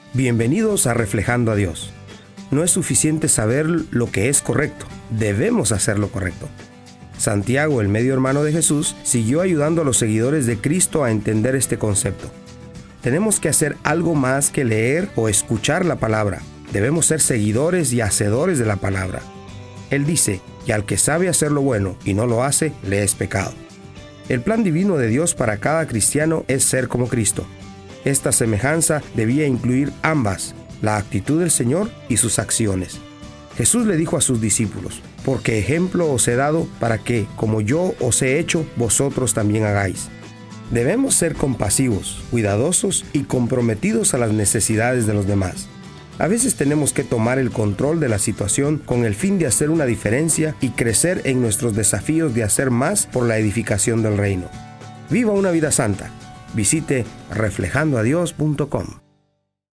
Bienvenidos a Reflejando a Dios. No es suficiente saber lo que es correcto, debemos hacer lo correcto. Santiago, el medio hermano de Jesús, siguió ayudando a los seguidores de Cristo a entender este concepto. Tenemos que hacer algo más que leer o escuchar la palabra. Debemos ser seguidores y hacedores de la palabra. Él dice que al que sabe hacer lo bueno y no lo hace, le es pecado. El plan divino de Dios para cada cristiano es ser como Cristo. Esta semejanza debía incluir ambas, la actitud del Señor y sus acciones. Jesús le dijo a sus discípulos: porque ejemplo os he dado para que, como yo os he hecho, vosotros también hagáis. Debemos ser compasivos, cuidadosos y comprometidos a las necesidades de los demás. A veces tenemos que tomar el control de la situación con el fin de hacer una diferencia y crecer en nuestros desafíos de hacer más por la edificación del reino. Viva una vida santa. Visite reflejandoadios.com.